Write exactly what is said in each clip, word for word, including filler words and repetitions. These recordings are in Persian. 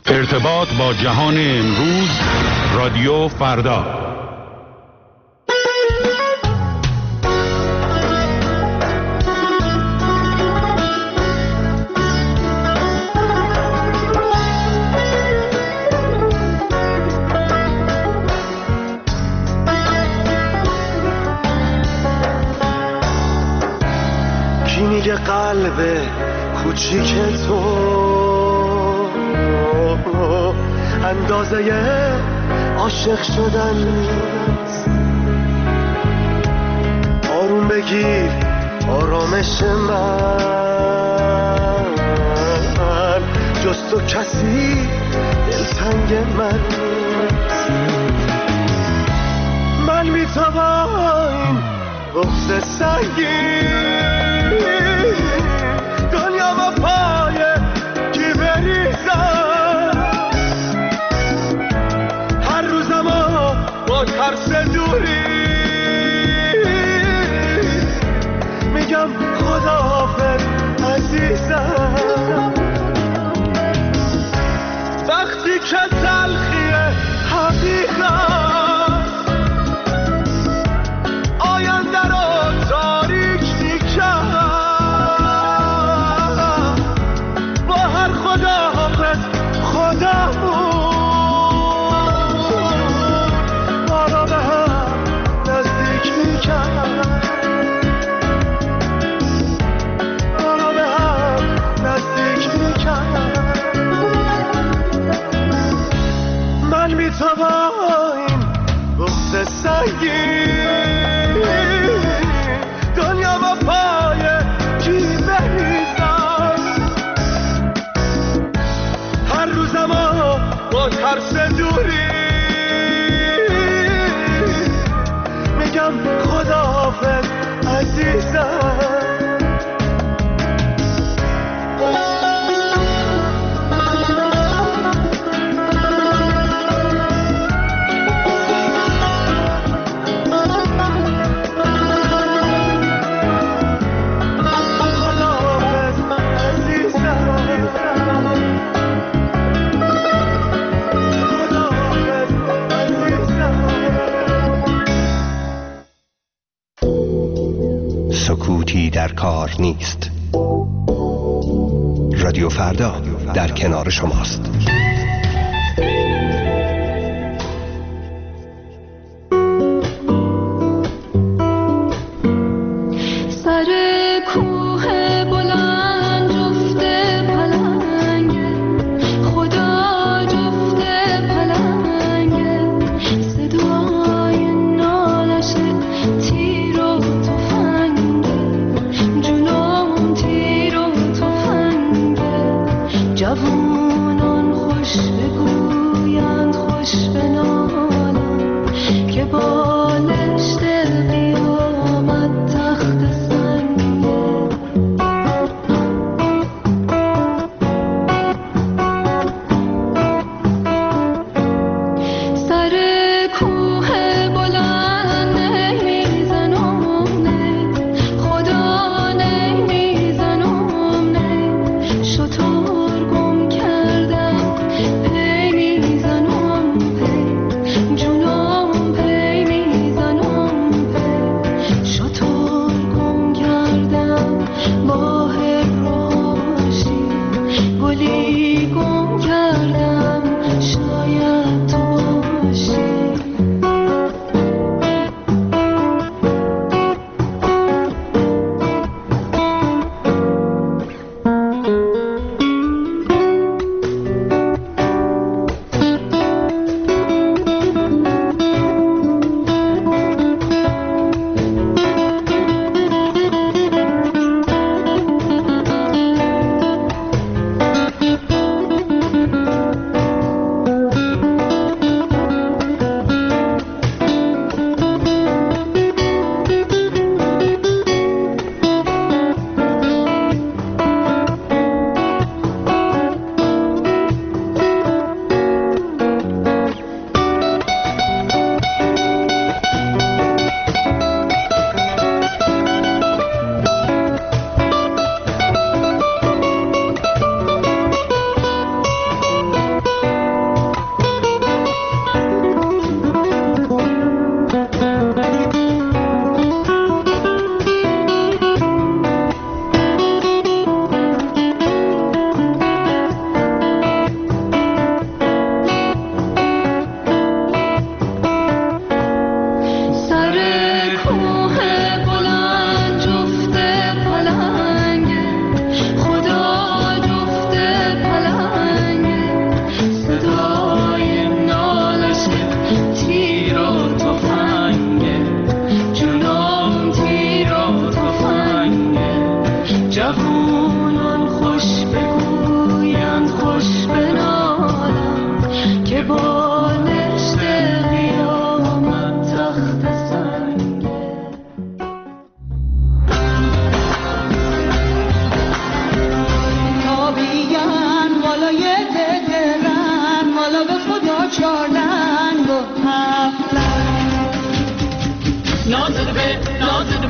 ارتباط با جهان امروز، رادیو فردا. کی میگه قلب کوچیک تو اندازه عاشق شدن نیست؟ آروم بگیر آرامش من، جز تو کسی دلتنگ من نیست. من میتوان این بغض سنگین دنیا با پای کی بریزم، هر روزم با ترس دوری میگم خداحافظ عزیزم. وقتی که تلخی حقیقت آینده رو تاریک میکرد، با هر خداحافظ خدامون ما را به هم نزدیک میکرد، ما را به هم نزدیک میکرد. من میتوان این بغض سنگین دنیا با پای کی بریزم، هر روزم با ترس دوری میگم خداحافظ عزیزم. سکوتی در کار نیست. رادیو فردا در کنار شماست. جونم پی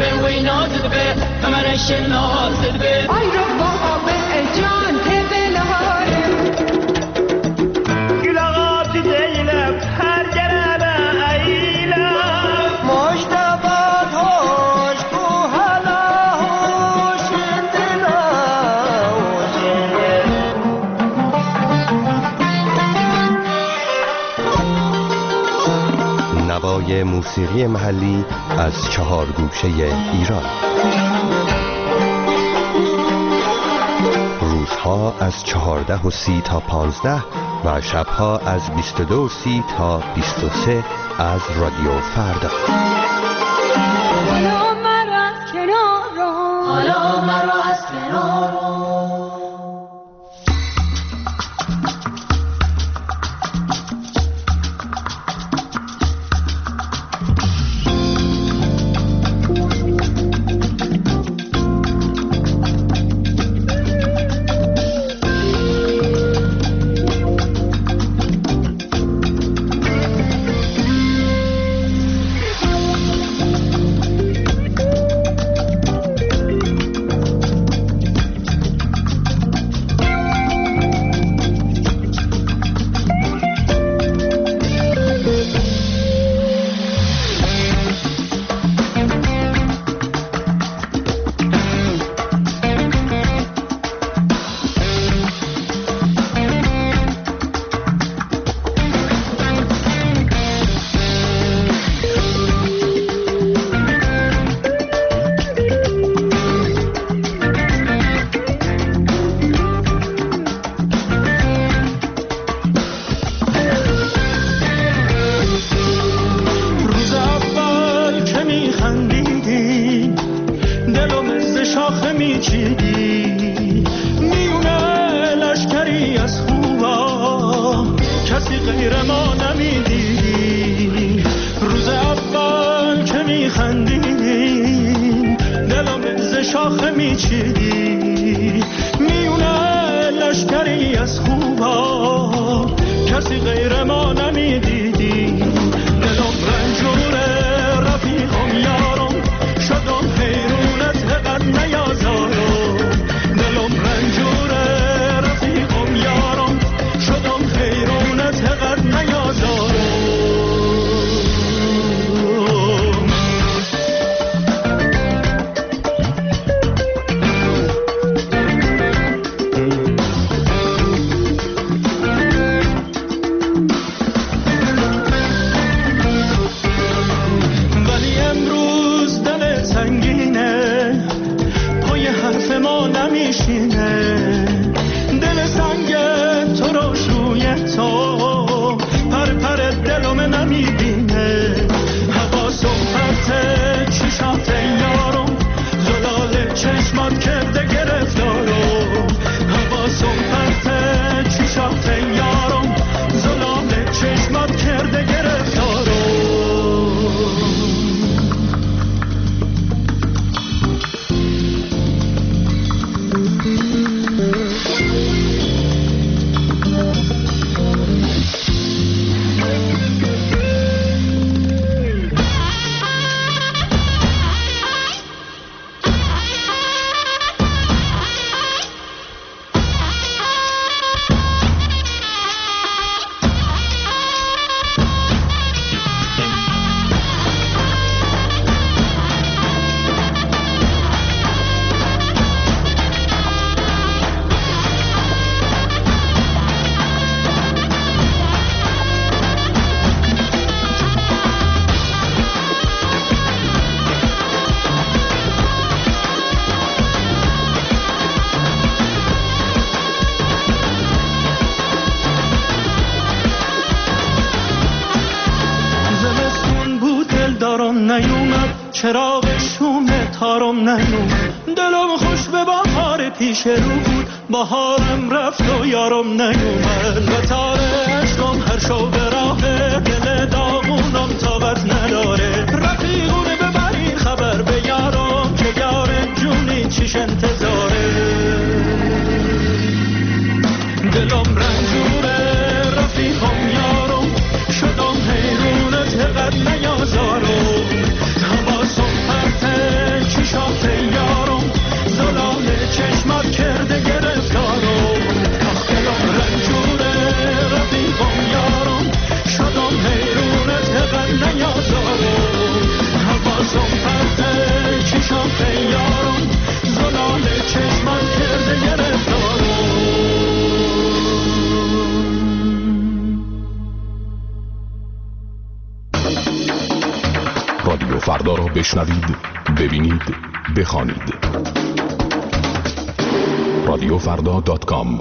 به وی نازد به کمرش نازد به ای رو بابا به جان تبلاره گل آقا تو دیلم هر گرمه ایلم مشتبه هوش کو حالا هوش دلا نوای موسیقی محلی از چهار گوشه ایران. روزها از چهارده و سی تا پانزده و شبها از بیست و دو و سی تا بیست و سه از رادیو فردا. حالا مرا از کنار حالا مرا از کنار چراغ شوم تارم نیومد دلم خوش به بهار پیش رو بود بهارم رفت و یارم نیومد و تار عشقم هر شو به راه دل داغونم طاقت نداره رفیقونه ببرین خبر به یارم که یارم جونی چیش انتظاره دلم رنجوره رفیقم یارم شدم حیرونت قد نیازارم حواسم پرته چشمت کرده گرفتارم تخت دم رنجوره رفیقم یارم شدم حیرونت غم نیازارم حواسم پرته چشم خیارم زلال چشمت کرده گرفتارم. رادیو فردا را بشنوید، ببینید، بخوانید. رادیو فردا دات کام.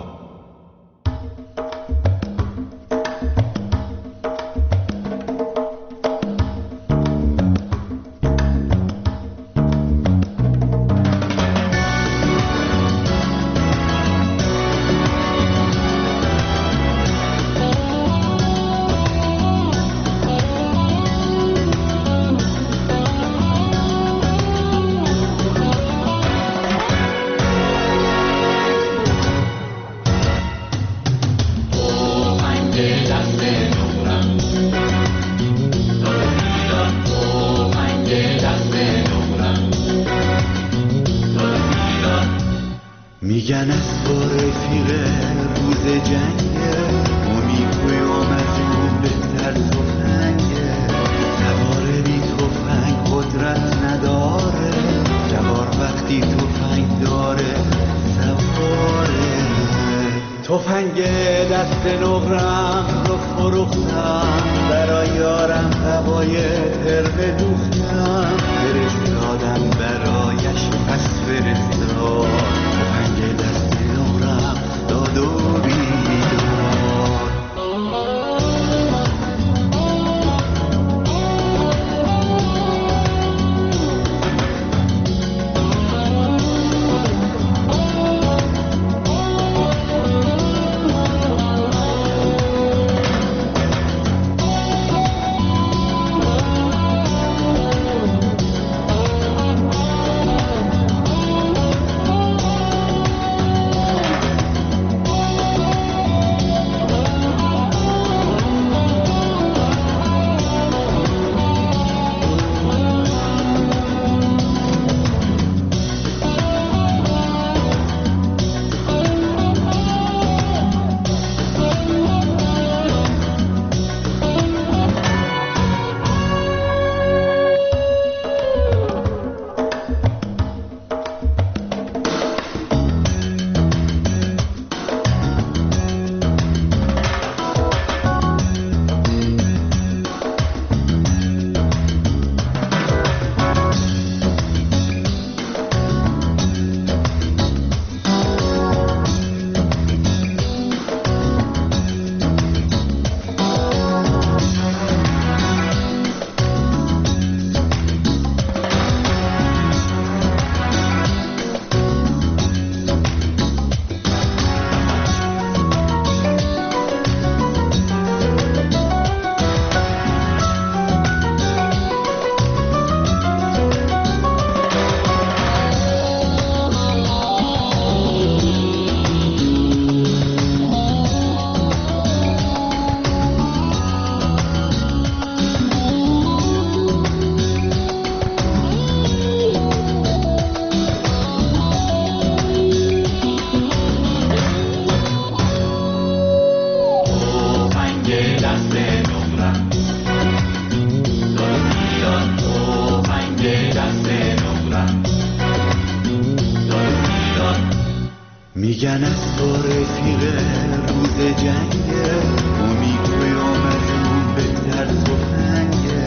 میگن از تو رفیق روز جنگه امیدویم از اون بهتر تفنگه سواره بی تفنگ قدرت نداره جوار وقتی تفنگ داره سواره تفنگ دست نقرم رو فروختم برای یارم هوای ترق دوختم فرستادم برایش پس فرستاد تفنگ دست نقرم داد و بیدار. میگن از تو رفیق روز جنگه امیدویم از اون بهتر تفنگه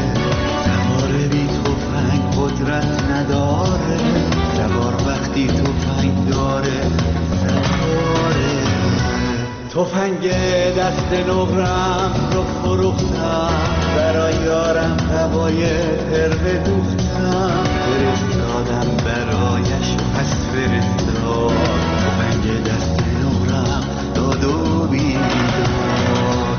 سواره بی تفنگ قدرت نداره سوار وقتی تفنگ داره سواره تفنگ دست نقرم رو فروختم برای یارم هوای ترق دوختم فرستادم برایش پس فرستاد تفنگ دست نقرم داد و بیدار.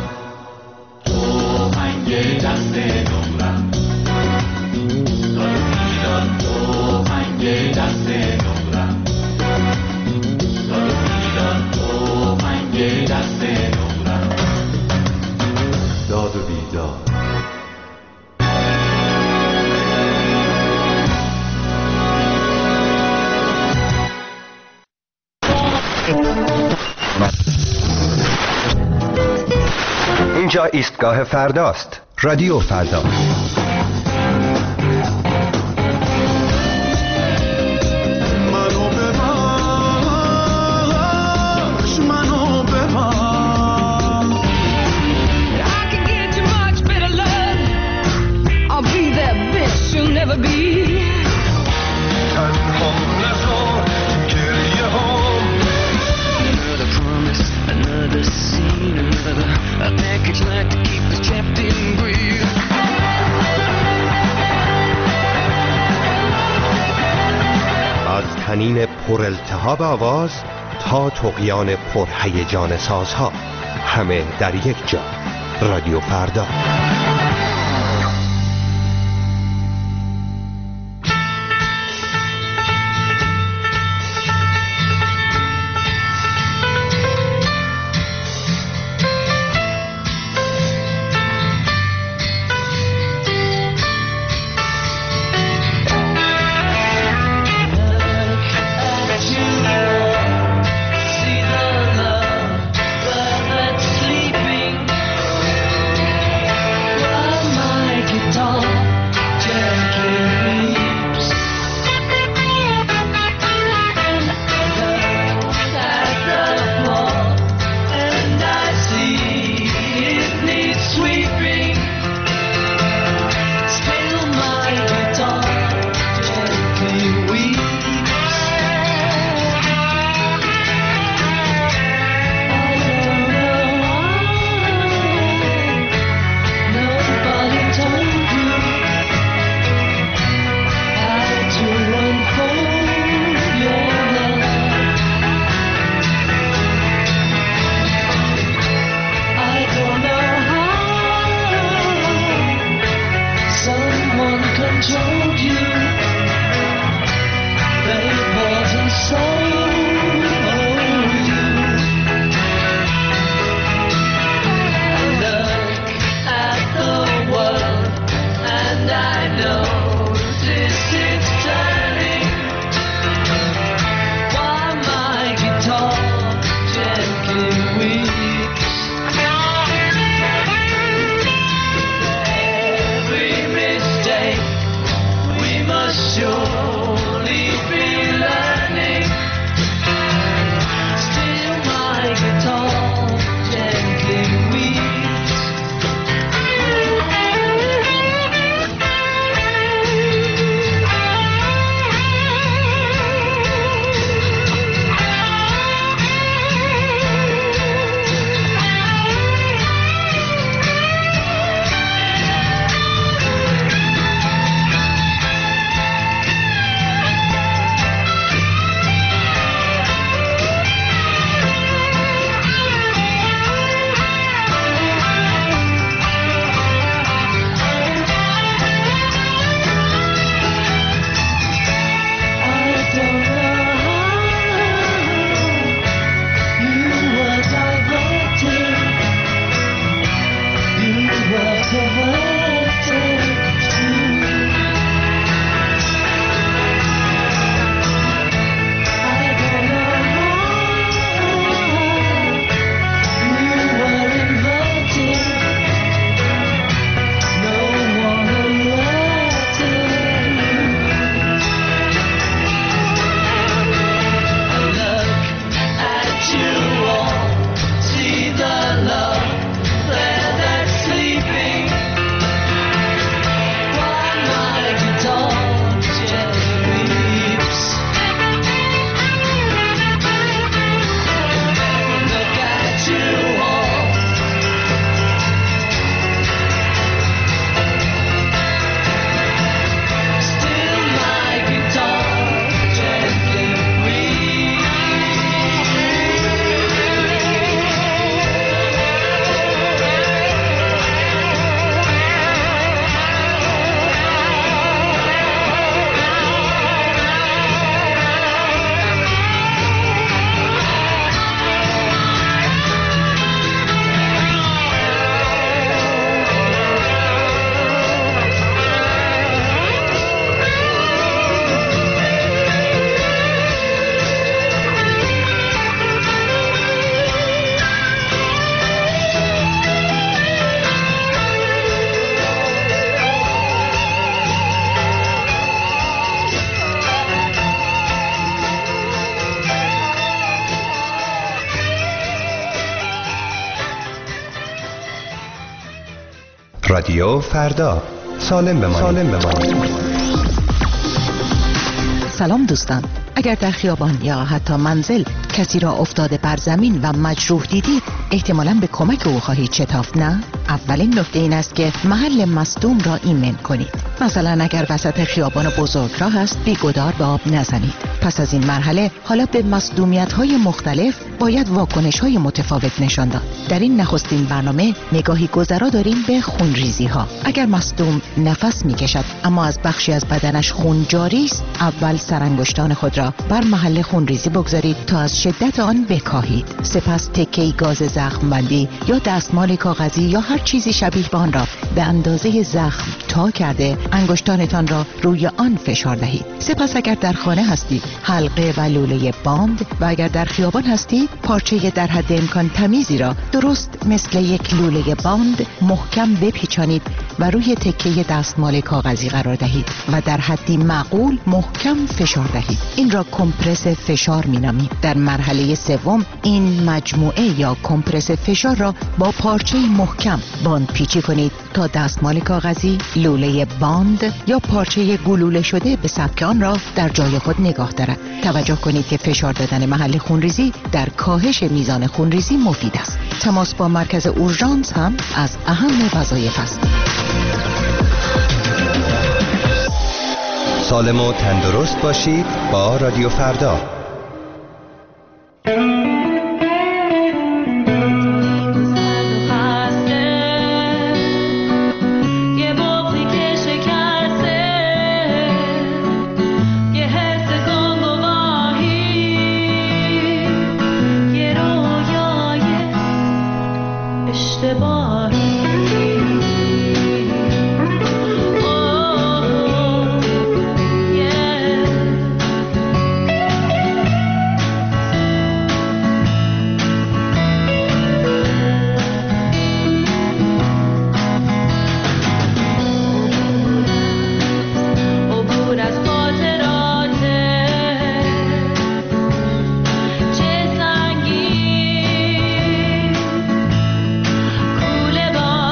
تفنگ دست نقرم داد و بیدار. تفنگ دست نقرم داد و بیدار. تفنگ دست نقرم داد و بیدار. اینجا ایستگاه فرداست. رادیو فردا. از تنین پر التهاب آواز تا طغیان پر هیجان سازها، همه در یک جا. رادیو فردا. رادیو فردا، سالم بمانید. سالم بمانید. سلام دوستان، اگر در خیابان یا حتی منزل کسی را افتاده بر زمین و مجروح دیدید، احتمالاً به کمک او خواهید شتافت، نه؟ اولین نکته این است که محل مصدوم را ایمن کنید. مثلا اگر وسط خیابان بزرگراه است، بی‌گدار به آب نزنید. پس از این مرحله حالا به مصدومیت‌های مختلف باید واکنش‌های متفاوت نشان داد. در این نخستین برنامه نگاهی گذرا داریم به خونریزی‌ها. اگر مصدوم نفس می‌کشد اما از بخشی از بدنش خون جاری است، اول سرانگشتان خود را بر محل خونریزی بگذارید تا از شدت آن بکاهید. سپس تکه‌ای گاز زخم بندی یا دستمال کاغذی یا هر چیزی شبیه به آن را به اندازه زخم تا کرده انگشتانتان را روی آن فشار دهید. سپس اگر در خانه هستید، حلقه و لوله باند و اگر در خیابان هستید، پارچه در حد امکان تمیزی را درست مثل یک لوله باند محکم بپیچانید و روی تکه دستمال کاغذی قرار دهید و در حدی معقول محکم فشار دهید. این را کمپرس فشار می‌نامیم. در مرحله سوم این مجموعه یا کمپرس فشار را با پارچه محکم باند پیچی کنید تا دستمال کاغذی، لوله باند یا پارچه گلوله شده به سبک آن را در جای خود نگاه دارد. توجه کنید که فشار دادن محل خونریزی در کاهش میزان خونریزی مفید است. تماس با مرکز اورژانس هم از اهم وظایف است. سالم و تندرست باشید با رادیو فردا. چه سنگین کوله با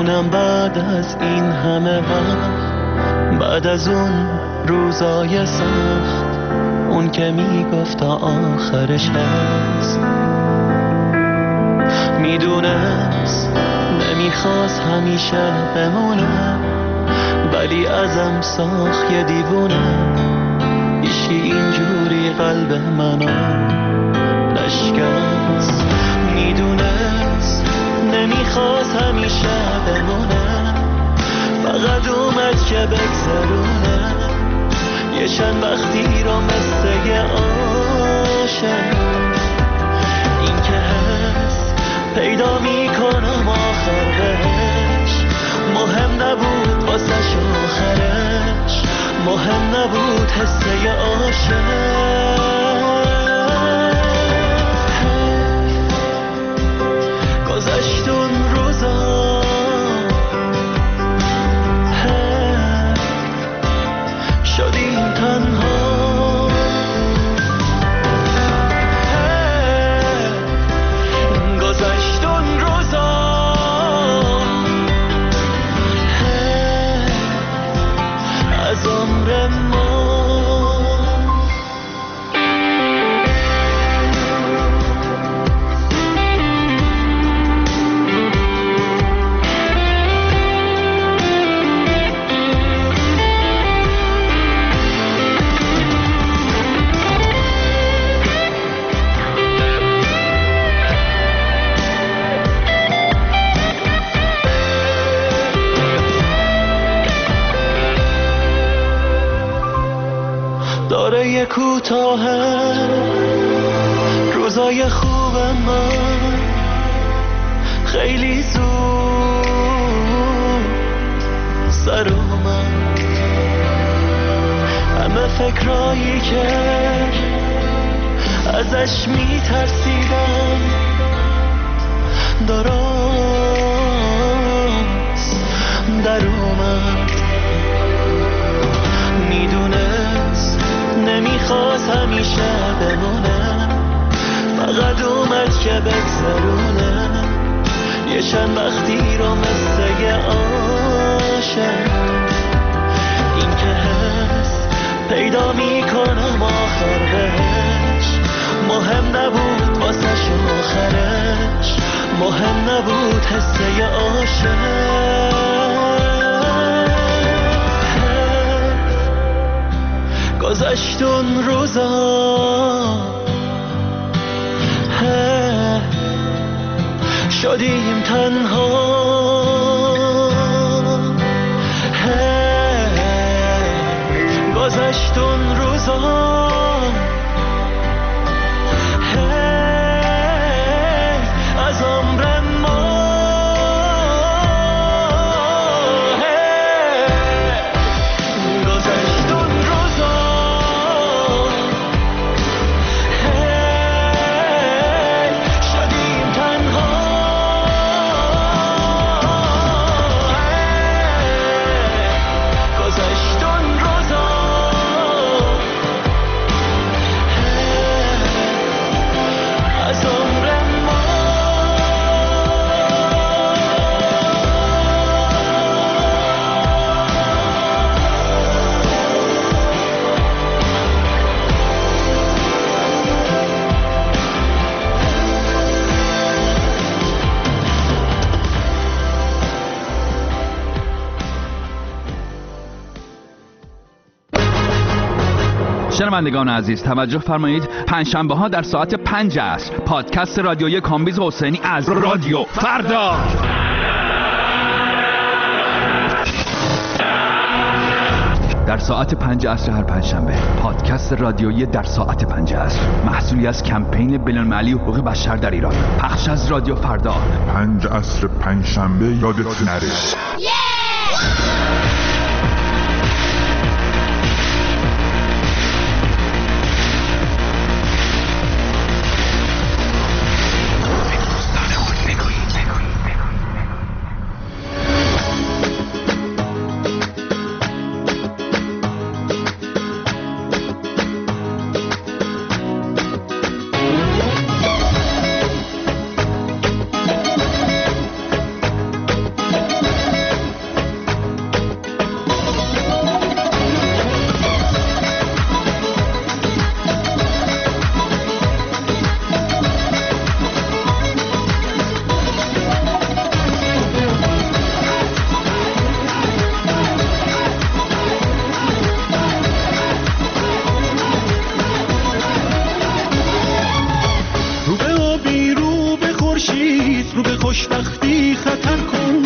میمونم بعد از این همه وقت، بعد از اون روزای سخت، اون که میگفت تا آخرش هست. میدونست نمیخواست همیشه بمونه، ولی ازم ساخت یه دیوونه. ایشی اینجوری قلب منو نشکست. میدونست نمیخواست همیشه بمونه، فقط اومد که بگذرونه یه چند وقتی رو مثل یه عاشق. این که هست پیدا میکنم آخرش، مهم نبود واسش آخرش، مهم نبود حسه یه عاشق. گذشت اون روزا شدیم تنها، گذشت اون روزا از عمر ما. داره کوتاهه روزای خوب من، خیلی زود سر اومد. همه فکرایی که ازش میترسیدم درست در اومد. میدونست نمیخواست همیشه بمونه، فقط اومد که بگذرونه یه چند وقتی رو مثل یه عاشق. این که هست پیدا میکنم آخرش، مهم نبود واسش آخرش، مهم نبود حسه یه عاشق. گذشت اون روزا شدیم تنها، گذشت اون روزا از عمر ما. شنوندگان عزیز توجه فرمایید، پنجشنبه ها در ساعت پنج عصر پادکست رادیویی کامبیز حسینی از رادیو فردا. در ساعت پنج عصر هر پنجشنبه پادکست رادیویی در ساعت پنج عصر، محصولی از کمپین بین‌المللی حقوق بشر در ایران، پخش از رادیو فردا. پنج عصر پنجشنبه یادت نره. رو به خوشبختی خطر کن،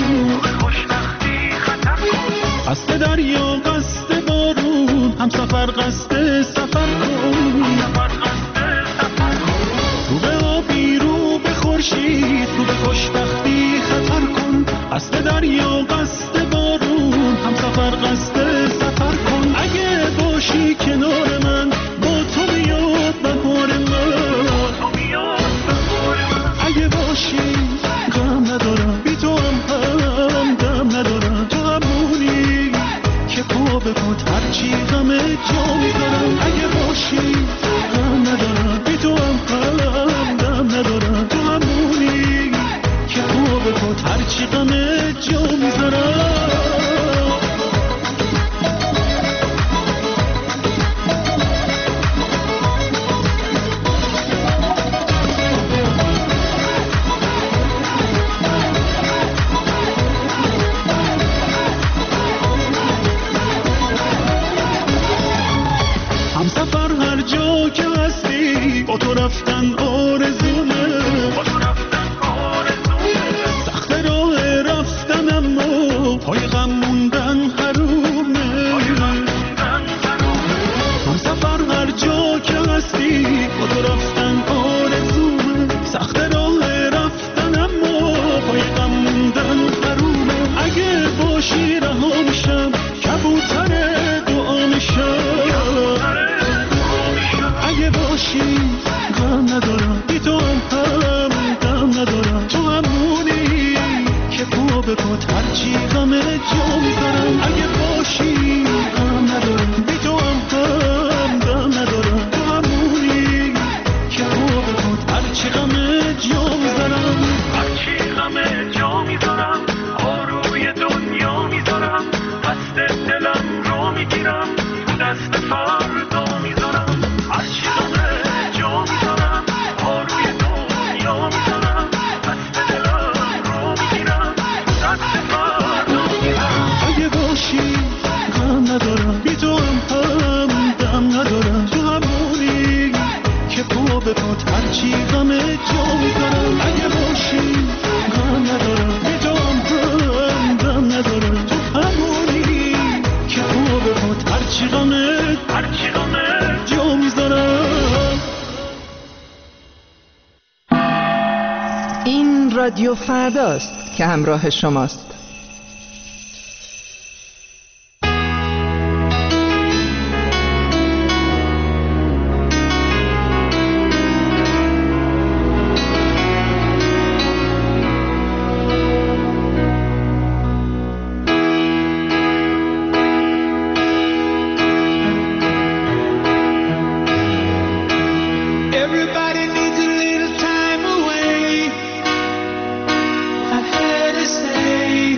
قصد دریا قصد بارون، هم سفر قصد سفر کن، رو به آبی رو به خورشید رو به خوشبختی خطر کن، قصد دریا قصد بارون، هم سفر قصد سفر کن. اگه باشی کنار من با تو بیاد بهار من، اگه باشی غم ندارم بی تو هم هم دم ندارم، تو همونی که پا به پات هرچی غم جا میذارم. اگه باشی غم ندارم بی تو هم هم دم ندارم، تو همونی که پا به پات هرچی غم جا میذارم. با تو رفتن آرزومه، سخت راه رفتن اما پای غم موندن حرومه. هم سفر هر جا که هستی با تو رفتن آرزومه، سخت راه رفتن اما پای غم موندن حرومه. اگه باشی رها میشم کبوتر دعا میشم، اگه باشی غم ندارم بی تو هم هم دم ندارم، تو همونی که پا به پات هرچی غم جا میذارم. اگه باشی غم ندارم بی تو هم هم دم ندارم، تو همونی که پا به پات هرچی غم جا میذارم، هرچی غم جا میذارم، آروی دنیا میذارم، دست دلم رو میگیرم، دست فردا میذارم، هرچی غم جا میذارم، آروی دنیا میذارم، دست دلم رو میگیرم، دست فردا میذارم. اگه باشی غم ندارم بی تو هم هم دم ندارم، تو همونی که پا به پات هرچی غم جا میذارم. اگه باشی غم ندارم بی تو هم هم دم ندارم، تو همونی که پا به پات هرچی غم هرچی غم جا میذارم. این رادیو فرداست که همراه شماست. Everybody needs a little time away. I've had to say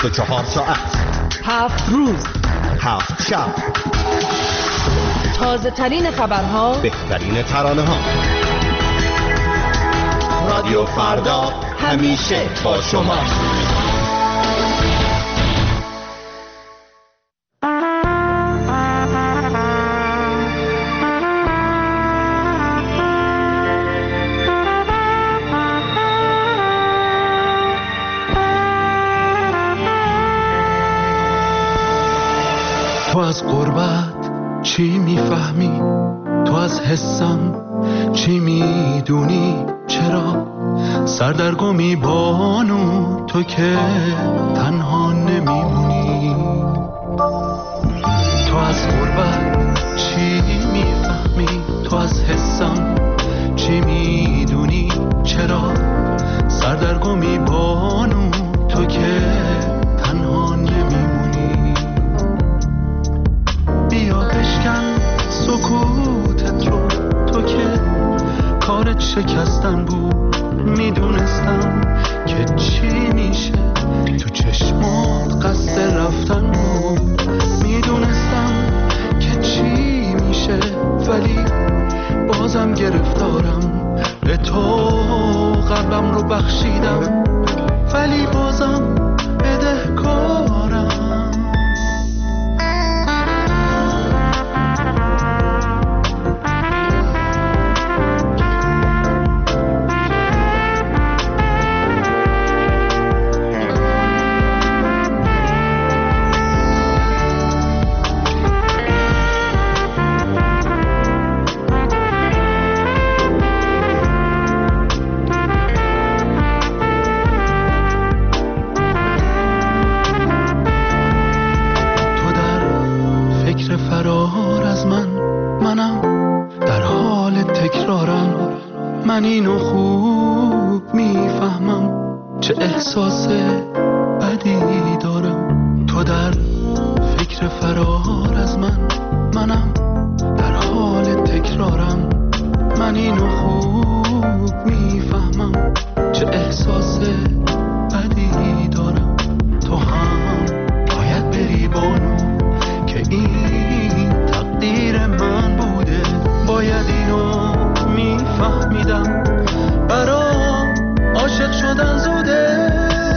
و چهار ساعت، هفت روز، هفت شب، تازه ترین خبرها، بهترین ترانه ها. رادیو فردا همیشه با شما. تو از غربت چی میفهمی؟ تو از حسم چی میدونی؟ چرا سردرگمی بانو تو که تنها نمیمونی؟ تو از غربت چی میفهمی؟ تو از حسم چی میدونی؟ چرا سردرگمی بانو تو که تنها نمیمونی؟ بیا بشکن سکوتت رو، تو که کارت شکستن بود. میدونستم که چی میشه، تو چشمات قصد رفتن بود. میدونستم که چی میشه، ولی بازم گرفتارم. به تو قلبم رو بخشیدم، ولی بازم بدهکارم. من اینو خوب میفهمم، چه احساس بدی دارم. تو در فکر فرار از من، منم در حال تکرارم. من اینو خوب میفهمم، چه احساس بدی دارم. تو هم باید بری بانو که این تقدیر من بوده. باید اینو میفهمیدم، برام عاشق شدن زوده.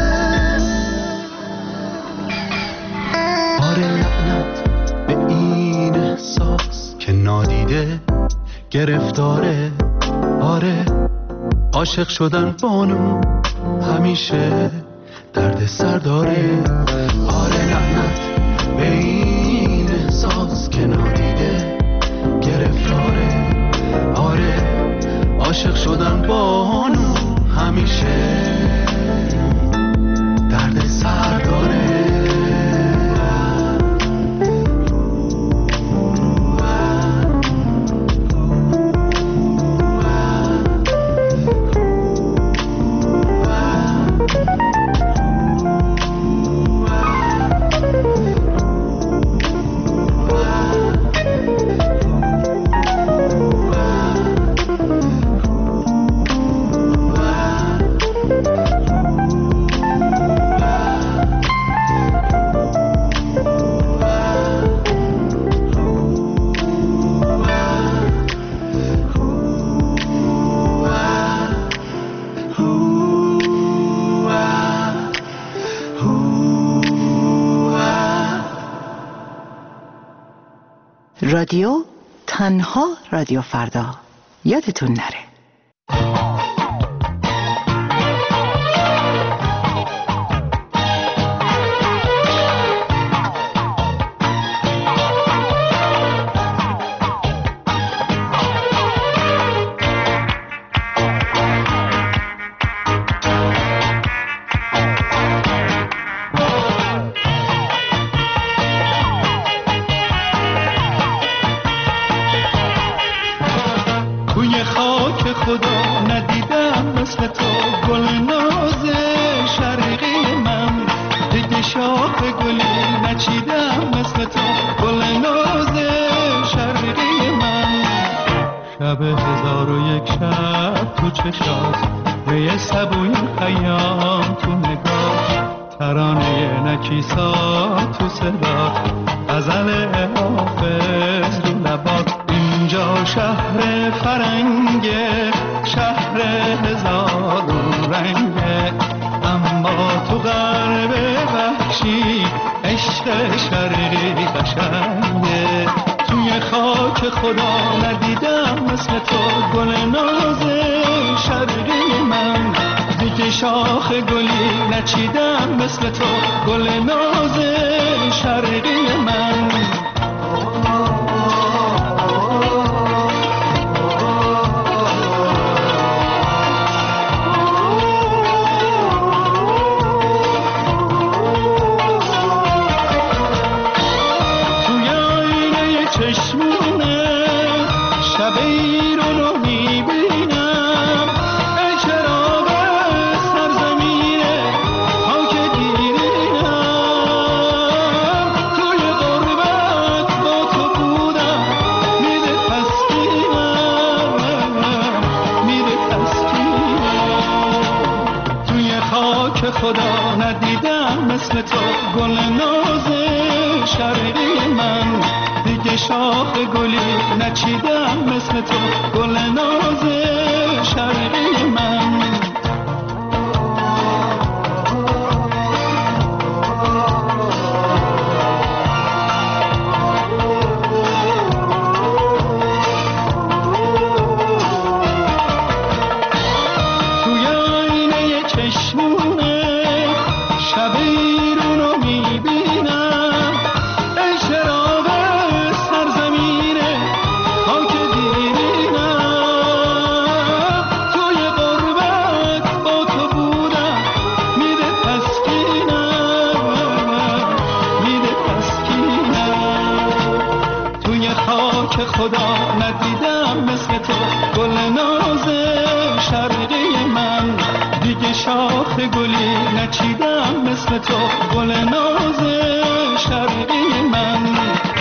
آره لعنت به این احساس که نادیده گرفتاره. آره عاشق شدن بانو همیشه درد سر داره. آره لعنت به این احساس که نادیده گرفتاره. آره عاشق شدن بانو همیشه درد سر داره. رادیو تنها رادیو فردا، یادتون نره. خدا ندیدم مثل تو گل ناز شرقی من. دیگه شاخ گلی نچیدم مثل تو گل ناز شرقی من. شب هزار و یک شب تو چشات به یه سبوی خیام تو نگاه. ترانه نکیسات تو صدا، غزل حافظ رو لبات. اینجا شهر فرنگه، شهر هزار رنگه، اما تو غرب وحشی عشق شرقی قشنگه. توی خاک خدا ندیدم مثل تو گل ناز شرقی من، دیگه شاخ گلی نچیدم مثل تو گل ناز شرقی من. خدا ندیدم مثل تو گل ناز شرقی من، دیگه شاخ گلی نچیدم مثل تو گل ناز شرقی من. خدا ندیدم مثل تو گل ناز شرقی من، دیگه شاخ گلی نچیدم مثل تو گل ناز شرقی من.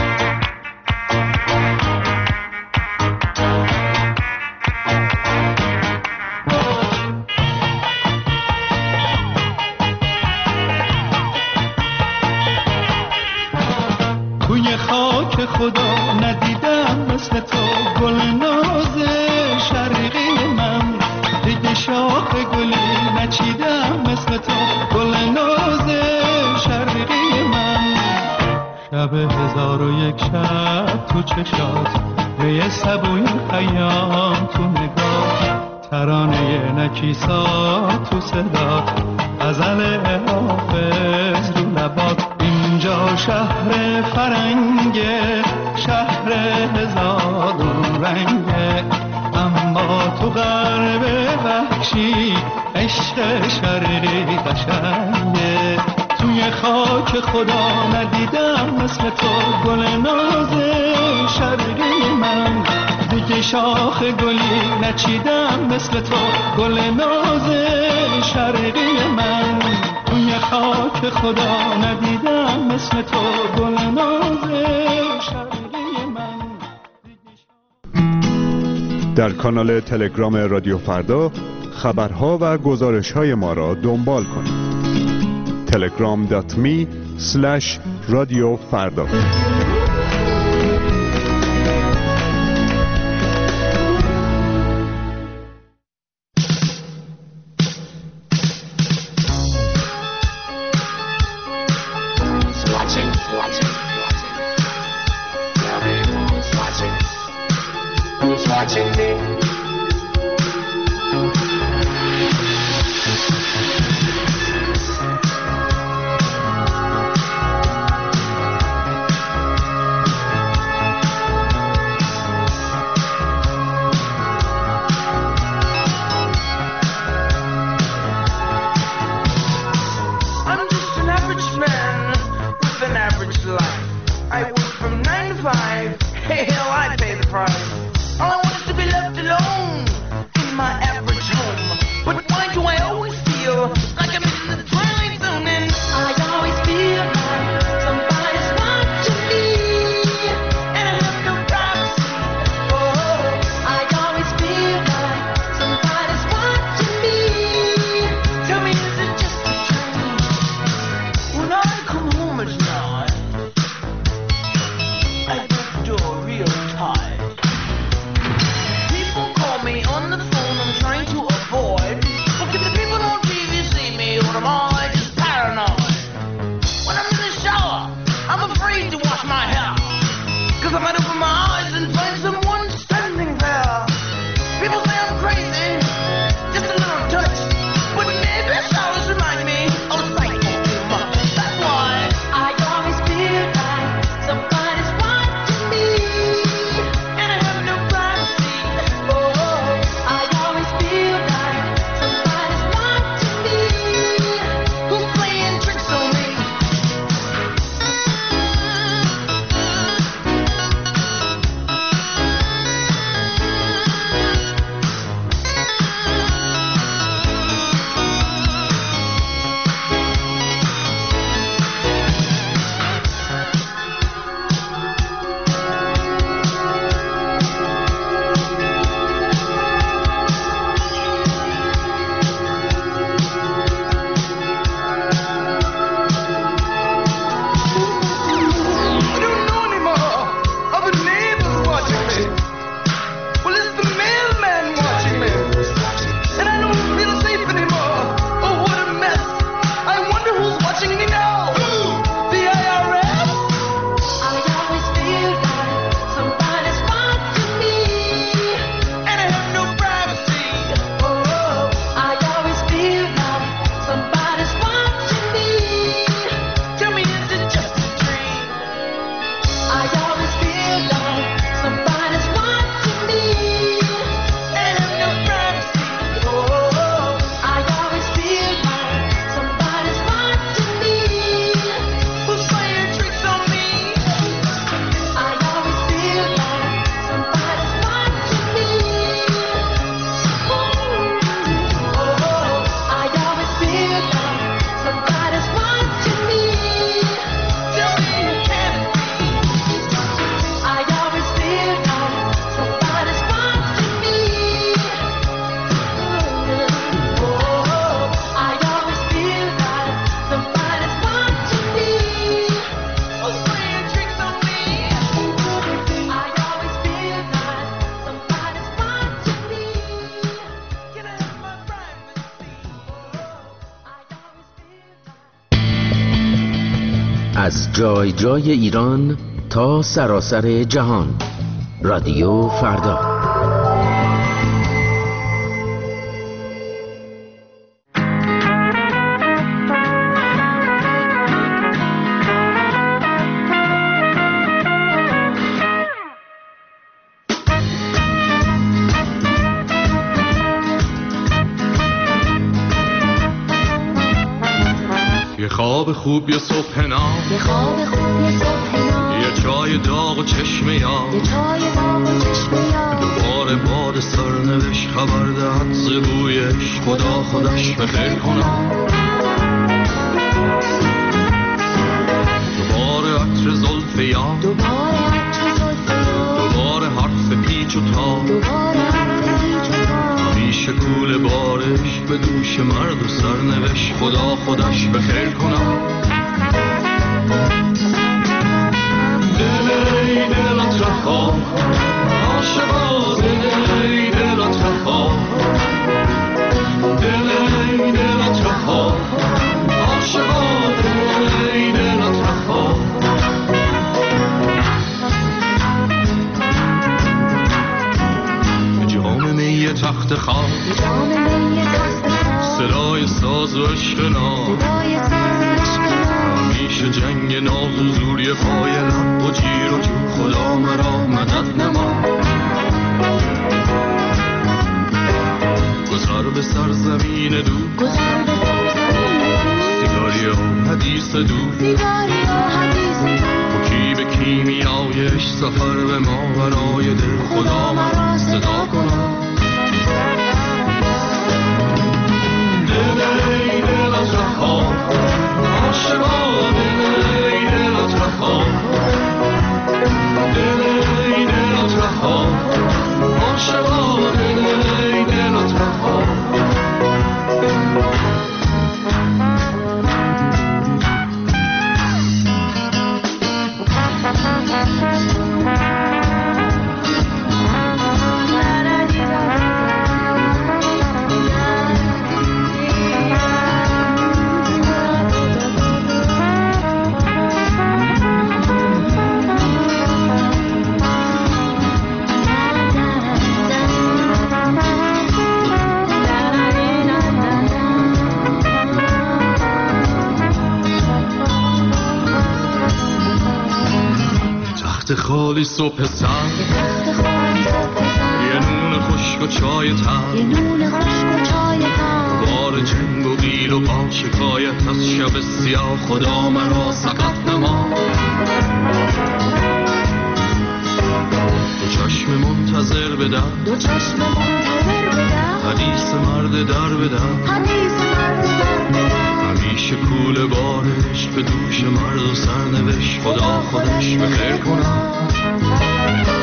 توی خاک خدا ندیدم مثل تو گل ناز شرقی من، دیگه شاخ گلی نچیدم مثل تو گل ناز شرقی من. شب هزار و یک شب تو چشات، به سبوی خیام تو نگاه، ترانه نکیسات تو صدا، غزل حافظ رو لبات. اینجا شهر فرنگه، شهر هزار رنگه، اما تو غرب وحشی عشق شرقی قشنگه. توی خاک خدا ندیدم مثل تو گل ناز شرقی من، دیگه شاخ گلی نچیدم مثل تو گل ناز شرقی من. توی خاک خدا ندیدم مثل تو گل ناز شرقی من. در کانال تلگرام رادیو فردا خبرها و گزارش‌های ما را دنبال کنید. تلگرام دات می اسلش رادیو فردا. Watching me. I'm just an average man with an average life. I work from nine to five. Hey, hell, I pay the price. All I want is to be left alone. از جای جای ایران تا سراسر جهان. رادیو فردا. یه خواب خوب یه صبح نام، یه خواب خوب یه صبح نام، یه چای داغ و چشم یاد، یه چای داغ و چشم یاد، دوباره باد سرنوشت خبر دهد ز بویش، خدا خودش بخیر کنم. دوباره عطر زلف یاد، دوباره عطر زلف یاد، دوباره حرف پیچ و تاب، دوباره حرف پیچ و تاب، همیشه کول بارش به دوش مرد و سرنوشت، خدا خودش بخیر کنم. دل ای دلت رها، عاشقا دل ای دلت رها، دل ای دلت رها، عاشقا دل ای دلت رها. جام می تخت خواب، جام می تخت خواب، صدای ساز و عشق نام، صدای ساز و عشق نام، همیشه جنگ ناز و زوری پای لب و جیر و جو، خدا مرا مدد نما. گذر به سرزمین دور، گذر به سرزمین دور، سیگاری و حدیث دور، سیگاری و حدیث دور، کی به کیمیایش سفر به ما برای دل، خدا مرا صدا کنم. دل ای دلت رها، عاشقا دل ای دلت رها، دل ای دلت رها، عاشقا دل ای دلت رها. خالی صبح سر، یه نون خشک و چای تر، یه نون خشک و چای تر، بار جنگ و قیل و با شکایت از شب سیاه، خدا مرا سقط نما. دو چشم منتظر بدن، دو چشم منتظر بدن، حدیث مرد در بدن، حدیث مرد در بدن، همیشه کول بارش به دوش مرد و سرنوشت، خدا خودش بخیر کنم.